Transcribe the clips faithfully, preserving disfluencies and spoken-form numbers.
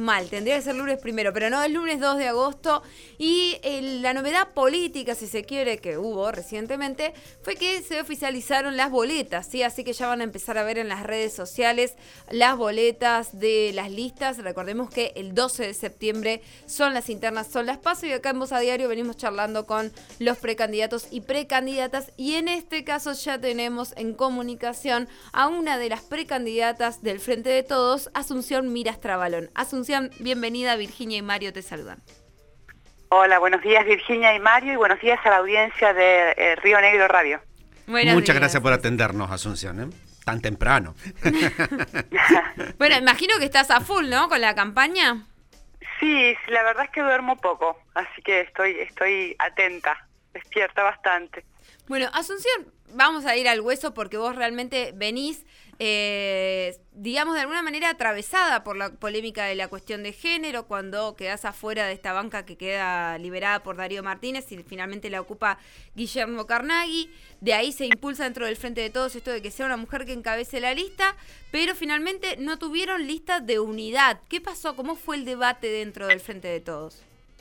mal, tendría que ser lunes primero, pero no, es lunes dos de agosto y eh, la novedad política, si se quiere, que hubo recientemente, fue que se oficializaron las boletas, ¿sí? Así que ya van a empezar a ver en las redes sociales las boletas de las listas. Recordemos que el doce de septiembre son las internas, son las PASO, y acá en Voz a Diario venimos charlando con los precandidatos y precandidatas, y en este caso ya tenemos en comunicación a una de las precandidatas del Frente de Todos, Asunción Miras Trabalón. Asunción, bienvenida. Virginia y Mario te saludan. Hola, buenos días Virginia y Mario, y buenos días a la audiencia de eh, Río Negro Radio. Buenos Muchas días. Gracias por atendernos, Asunción, ¿eh? Tan temprano. Bueno, imagino que estás a full, ¿no? Con la campaña. Sí, la verdad es que duermo poco, así que estoy, estoy atenta, despierta bastante. Bueno, Asunción, vamos a ir al hueso porque vos realmente venís, eh, digamos, de alguna manera atravesada por la polémica de la cuestión de género, cuando quedás afuera de esta banca que queda liberada por Darío Martínez y finalmente la ocupa Guillermo Carnaghi. De ahí se impulsa dentro del Frente de Todos esto de que sea una mujer que encabece la lista, pero finalmente no tuvieron lista de unidad. ¿Qué pasó? ¿Cómo fue el debate dentro del Frente de Todos?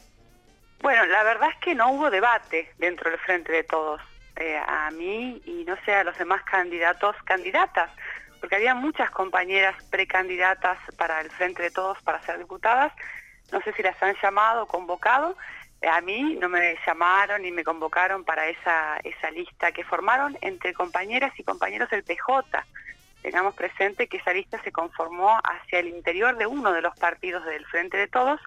Bueno, la verdad es que no hubo debate dentro del Frente de Todos. Eh, a mí y no sé, a los demás candidatos, candidatas, porque había muchas compañeras precandidatas para el Frente de Todos para ser diputadas. No sé si las han llamado o convocado. Eh, a mí no me llamaron ni me convocaron para esa, esa lista que formaron entre compañeras y compañeros del P J. Tengamos presente que esa lista se conformó hacia el interior de uno de los partidos del Frente de Todos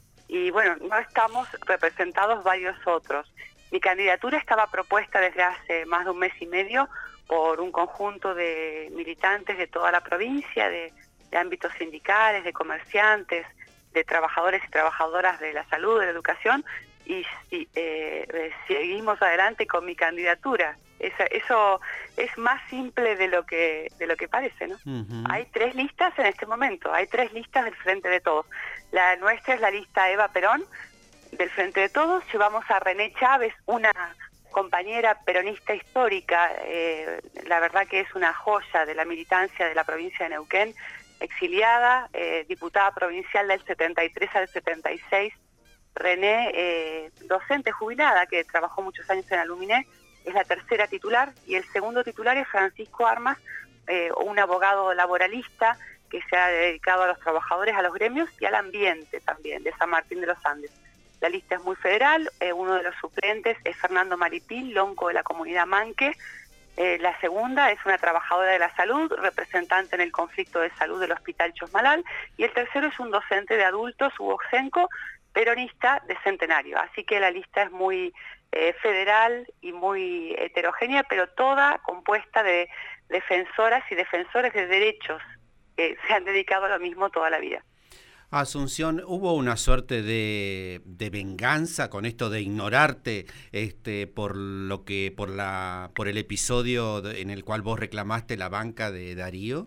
y bueno, no estamos representados varios otros. Mi candidatura estaba propuesta desde hace más de un mes y medio por un conjunto de militantes de toda la provincia, de, de ámbitos sindicales, de comerciantes, de trabajadores y trabajadoras de la salud, de la educación, y, y eh, seguimos adelante con mi candidatura. Eso, eso es más simple de lo que de lo que parece, ¿no? Uh-huh. Hay tres listas en este momento, hay tres listas del Frente de Todos. La nuestra es la lista Eva Perón, del Frente de Todos. Llevamos a René Chávez, una compañera peronista histórica, eh, la verdad que es una joya de la militancia de la provincia de Neuquén, exiliada, eh, diputada provincial del setenta y tres al setenta y seis. René, eh, docente jubilada que trabajó muchos años en Aluminé, es la tercera titular, y el segundo titular es Francisco Armas, eh, un abogado laboralista que se ha dedicado a los trabajadores, a los gremios y al ambiente también, de San Martín de los Andes. La lista es muy federal, eh, uno de los suplentes es Fernando Maripil, lonco de la comunidad Manque. Eh, la segunda es una trabajadora de la salud, representante en el conflicto de salud del Hospital Chosmalal. Y el tercero es un docente de adultos, Hugo Xenco, peronista de Centenario. Así que la lista es muy eh, federal y muy heterogénea, pero toda compuesta de defensoras y defensores de derechos que se han dedicado a lo mismo toda la vida. Asunción, ¿hubo una suerte de, de venganza con esto de ignorarte este, por lo que por la por el episodio de, en el cual vos reclamaste la banca de Darío?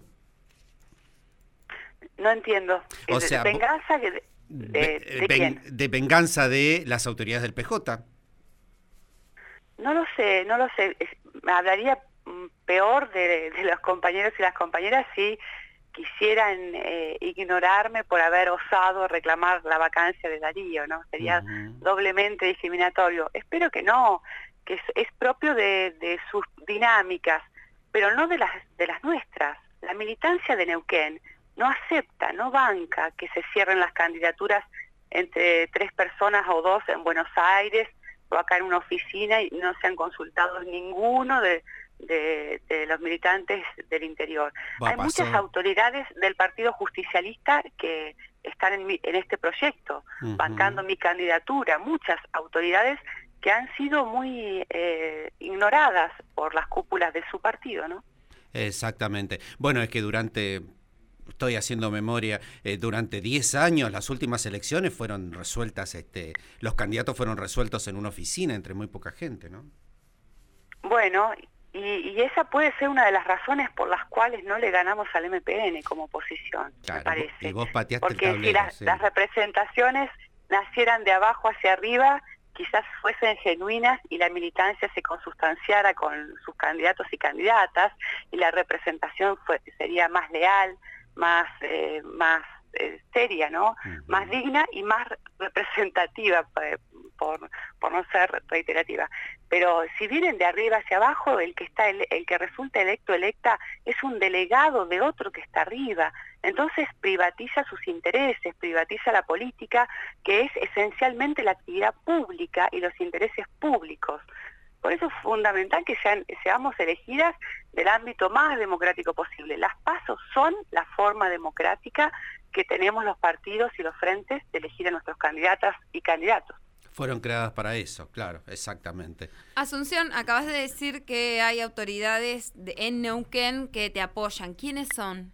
No entiendo. O sea, ¿venganza de, de, de, de quién? De venganza de las autoridades del P J. No lo sé, no lo sé. Me hablaría peor de, de los compañeros y las compañeras si quisieran eh, ignorarme por haber osado reclamar la vacancia de Darío, ¿no? Sería uh-huh. doblemente discriminatorio. Espero que no, que es, es propio de, de sus dinámicas, pero no de las, de las nuestras. La militancia de Neuquén no acepta, no banca que se cierren las candidaturas entre tres personas o dos en Buenos Aires o acá en una oficina y no se han consultado ninguno de... De, de los militantes del interior. Va, Hay pasó. muchas autoridades del Partido Justicialista que están en, mi, en este proyecto, uh-huh. bancando mi candidatura, muchas autoridades que han sido muy eh, ignoradas por las cúpulas de su partido, ¿no? Exactamente. Bueno, es que durante... Estoy haciendo memoria, eh, durante diez años las últimas elecciones fueron resueltas, este, los candidatos fueron resueltos en una oficina entre muy poca gente, ¿no? Bueno, y, y esa puede ser una de las razones por las cuales no le ganamos al M P N como oposición, claro, me parece. Y vos pateaste Porque el tablero, si la, sí. las representaciones nacieran de abajo hacia arriba, quizás fuesen genuinas y la militancia se consustanciara con sus candidatos y candidatas, y la representación fue, sería más leal, más, eh, más eh, seria, ¿no? Uh-huh. Más digna y más representativa, eh, por, por no ser reiterativa. Pero si vienen de arriba hacia abajo, el que está el, el que resulta electo electa es un delegado de otro que está arriba. Entonces privatiza sus intereses, privatiza la política, que es esencialmente la actividad pública y los intereses públicos. Por eso es fundamental que sean, seamos elegidas del ámbito más democrático posible. Las PASO son la forma democrática que tenemos los partidos y los frentes de elegir a nuestros candidatas y candidatos. Fueron creadas para eso, claro, exactamente. Asunción, acabas de decir que hay autoridades de, en Neuquén que te apoyan. ¿Quiénes son?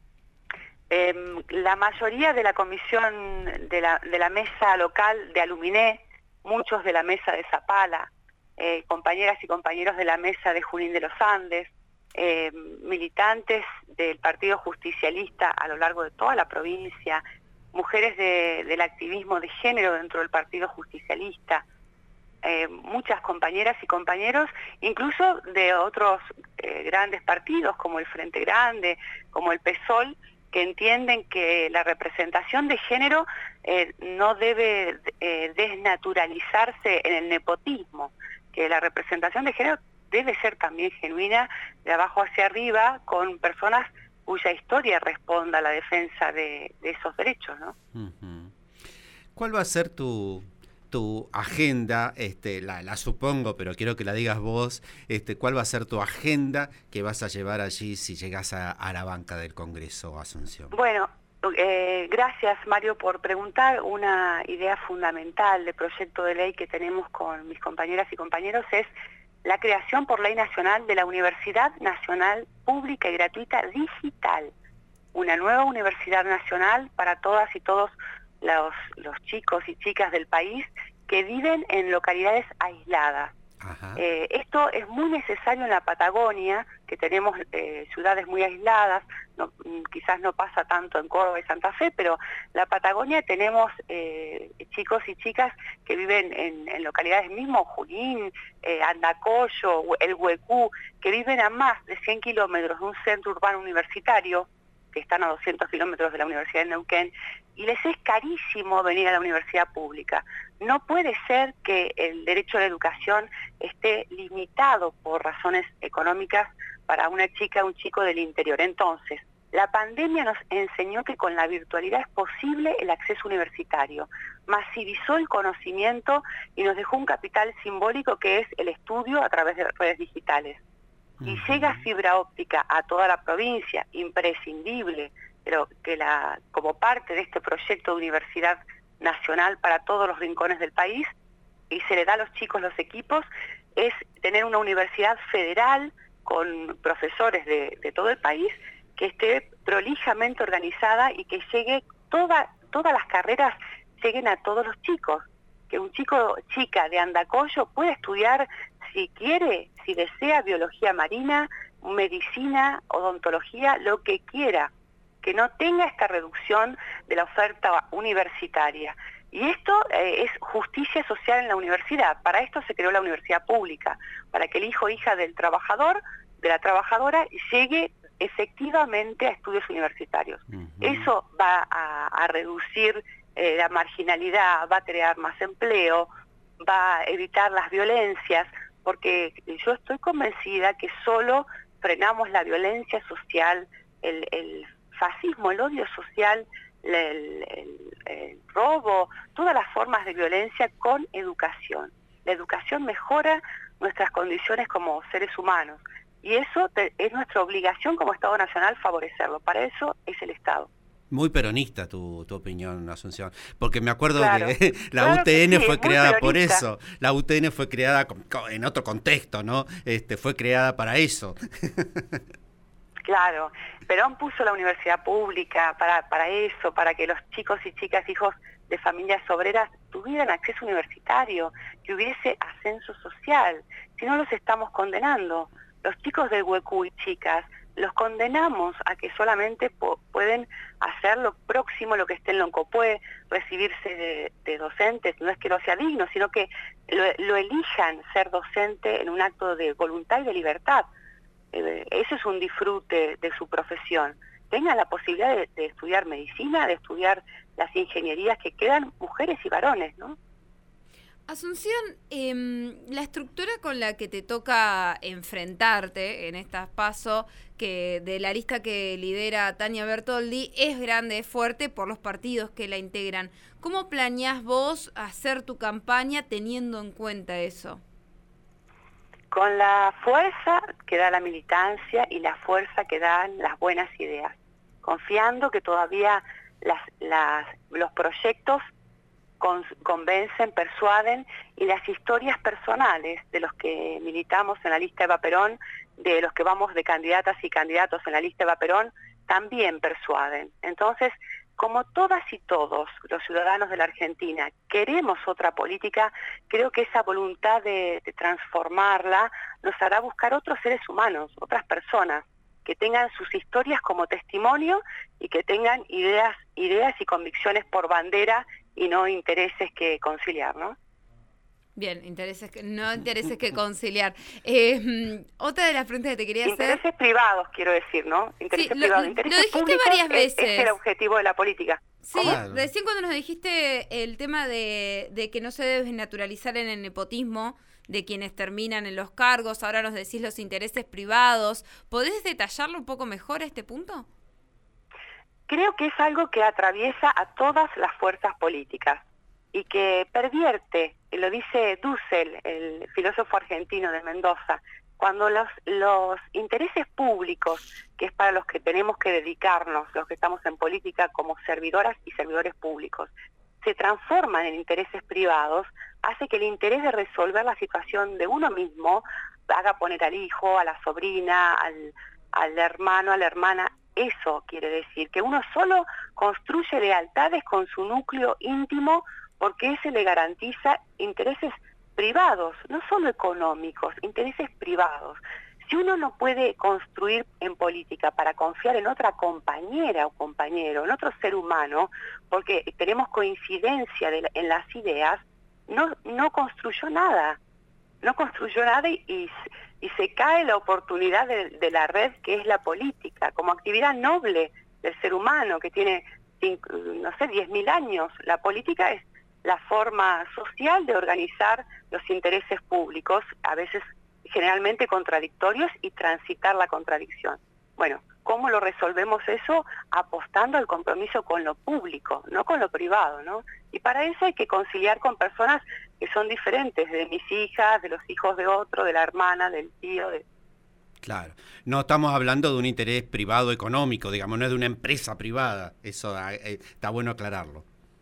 Eh, la mayoría de la comisión de la, de la mesa local de Aluminé, muchos de la mesa de Zapala, eh, compañeras y compañeros de la mesa de Junín de los Andes, eh, militantes del Partido Justicialista a lo largo de toda la provincia, mujeres de, del activismo de género dentro del Partido Justicialista, eh, muchas compañeras y compañeros, incluso de otros eh, grandes partidos como el Frente Grande, como el PSOL, que entienden que la representación de género eh, no debe eh, desnaturalizarse en el nepotismo, que la representación de género debe ser también genuina, de abajo hacia arriba, con personas cuya historia responda a la defensa de, de esos derechos, ¿no? Uh-huh. ¿Cuál va a ser tu, tu agenda? Este, la, la supongo, pero quiero que la digas vos. Este, ¿cuál va a ser tu agenda que vas a llevar allí si llegas a, a la banca del Congreso, Asunción? Bueno, eh, gracias, Mario, por preguntar. Una idea fundamental de proyecto de ley que tenemos con mis compañeras y compañeros es la creación por ley nacional de la Universidad Nacional Pública y Gratuita Digital, una nueva universidad nacional para todas y todos los, los chicos y chicas del país que viven en localidades aisladas. Eh, esto es muy necesario en la Patagonia, que tenemos eh, ciudades muy aisladas, no, quizás no pasa tanto en Córdoba y Santa Fe, pero la Patagonia tenemos eh, chicos y chicas que viven en, en localidades mismo, Junín, eh, Andacollo, el Huecú, que viven a más de cien kilómetros de un centro urbano universitario, que están a doscientos kilómetros de la Universidad de Neuquén, y les es carísimo venir a la universidad pública. No puede ser que el derecho a la educación esté limitado por razones económicas para una chica o un chico del interior. Entonces, la pandemia nos enseñó que con la virtualidad es posible el acceso universitario, masivizó el conocimiento y nos dejó un capital simbólico que es el estudio a través de redes digitales. Y llega fibra óptica a toda la provincia, imprescindible, pero que la, como parte de este proyecto de universidad nacional para todos los rincones del país, y se le da a los chicos los equipos, es tener una universidad federal con profesores de, de todo el país, que esté prolijamente organizada y que llegue, toda, todas las carreras lleguen a todos los chicos, que un chico chica de Andacollo pueda estudiar, si quiere, si desea, biología marina, medicina, odontología, lo que quiera, que no tenga esta reducción de la oferta universitaria. Y esto eh, es justicia social en la universidad. Para esto se creó la universidad pública, para que el hijo o hija del trabajador, de la trabajadora, llegue efectivamente a estudios universitarios. Uh-huh. Eso va a, a reducir eh, la marginalidad, va a crear más empleo, va a evitar las violencias, porque yo estoy convencida que solo frenamos la violencia social, el, el fascismo, el odio social, el, el, el robo, todas las formas de violencia con educación. La educación mejora nuestras condiciones como seres humanos y eso te, es nuestra obligación como Estado Nacional favorecerlo. Para eso es el Estado. Muy peronista tu, tu opinión, Asunción, porque me acuerdo claro, que la claro U T N que sí, fue creada por peronista. eso, la U T N fue creada con, con, en otro contexto, ¿no? Este, fue creada para eso. Claro, Perón puso la universidad pública para, para eso, para que los chicos y chicas, hijos de familias obreras, tuvieran acceso universitario, que hubiese ascenso social, si no los estamos condenando. Los chicos del Huecú y chicas, los condenamos a que solamente po- pueden hacer lo próximo, lo que esté en Loncopué, recibirse de, de docentes, no es que no sea digno, sino que lo, lo elijan ser docente en un acto de voluntad y de libertad. Eh, eso es un disfrute de su profesión. tengan la posibilidad de, de estudiar medicina, de estudiar las ingenierías que quedan, mujeres y varones, ¿no? Asunción, eh, la estructura con la que te toca enfrentarte en estas PASO, que de la lista que lidera Tania Bertoldi, es grande, es fuerte por los partidos que la integran. ¿Cómo planeás vos hacer tu campaña teniendo en cuenta eso? Con la fuerza que da la militancia y la fuerza que dan las buenas ideas, confiando que todavía las, las, los proyectos con, convencen, persuaden, y las historias personales de los que militamos en la lista Eva Perón, de los que vamos de candidatas y candidatos en la lista Eva Perón, también persuaden. Entonces, como todas y todos los ciudadanos de la Argentina queremos otra política, creo que esa voluntad de, de transformarla nos hará buscar otros seres humanos, otras personas, que tengan sus historias como testimonio y que tengan ideas, ideas y convicciones por bandera y no intereses que conciliar, ¿no? Bien, intereses que, no intereses que conciliar. Eh, otra de las preguntas que te quería hacer... Intereses privados, quiero decir, ¿no? Intereses sí, privados. Lo, intereses lo dijiste públicos varias veces. Es, es el objetivo de la política. Sí, claro. Recién cuando nos dijiste el tema de, de que no se debe naturalizar en el nepotismo de quienes terminan en los cargos, ahora nos decís los intereses privados. ¿Podés detallarlo un poco mejor a este punto? Creo que es algo que atraviesa a todas las fuerzas políticas y que pervierte, lo dice Dussel, el filósofo argentino de Mendoza, cuando los, los intereses públicos, que es para los que tenemos que dedicarnos, los que estamos en política como servidoras y servidores públicos, se transforman en intereses privados, hace que el interés de resolver la situación de uno mismo haga poner al hijo, a la sobrina, al, al hermano, a la hermana. Eso quiere decir que uno solo construye lealtades con su núcleo íntimo, porque ese le garantiza intereses privados, no solo económicos, intereses privados. Si uno no puede construir en política para confiar en otra compañera o compañero, en otro ser humano, porque tenemos coincidencia de la, en las ideas, no, no construyó nada. No construyó nada y, y, y se cae la oportunidad de, de la red que es la política, como actividad noble del ser humano que tiene, cinco, no sé, diez mil años. La política es la forma social de organizar los intereses públicos, a veces generalmente contradictorios, y transitar la contradicción. Bueno, ¿cómo lo resolvemos eso? Apostando al compromiso con lo público, no con lo privado, ¿no? Y para eso hay que conciliar con personas que son diferentes, de mis hijas, de los hijos de otro, de la hermana, del tío. De... Claro, no estamos hablando de un interés privado económico, digamos, no es de una empresa privada, eso eh, está bueno aclararlo.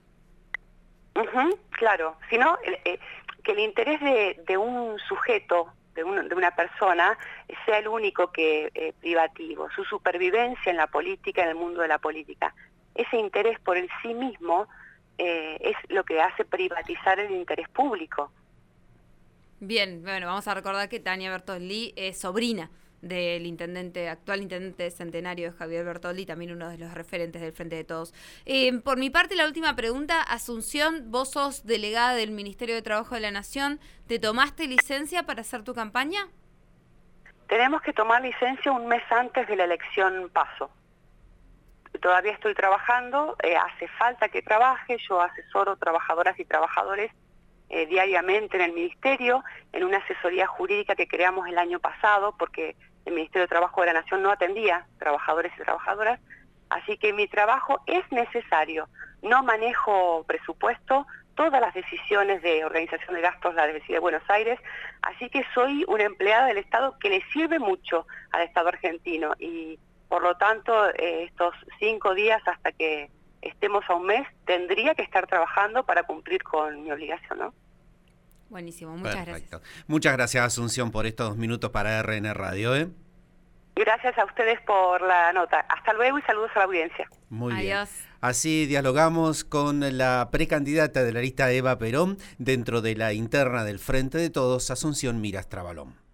Uh-huh, claro, sino eh, eh, que el interés de, de un sujeto, de, un, de una persona, sea el único que eh, privativo, su supervivencia en la política, en el mundo de la política. Ese interés por el sí mismo eh, es lo que hace privatizar el interés público. Bien, bueno, vamos a recordar que Tania Bertoldi es sobrina del intendente, actual intendente centenario de Javier Bertoldi, también uno de los referentes del Frente de Todos. Eh, por mi parte, la última pregunta. Asunción, vos sos delegada del Ministerio de Trabajo de la Nación, ¿te tomaste licencia para hacer tu campaña? Tenemos que tomar licencia un mes antes de la elección PASO. Todavía estoy trabajando, eh, hace falta que trabaje, yo asesoro trabajadoras y trabajadores eh, diariamente en el Ministerio, en una asesoría jurídica que creamos el año pasado, porque el Ministerio de Trabajo de la Nación no atendía trabajadores y trabajadoras, así que mi trabajo es necesario. No manejo presupuesto, todas las decisiones de organización de gastos las decide Buenos Aires, así que soy una empleada del Estado que le sirve mucho al Estado argentino y por lo tanto eh, estos cinco días hasta que estemos a un mes tendría que estar trabajando para cumplir con mi obligación, ¿no? Buenísimo, muchas Perfecto. gracias. Muchas gracias, Asunción, por estos dos minutos para R N Radio, ¿eh? Gracias a ustedes por la nota. Hasta luego y saludos a la audiencia. Muy Adiós. bien. Así dialogamos con la precandidata de la lista Eva Perón dentro de la interna del Frente de Todos, Asunción Miras Trabalón.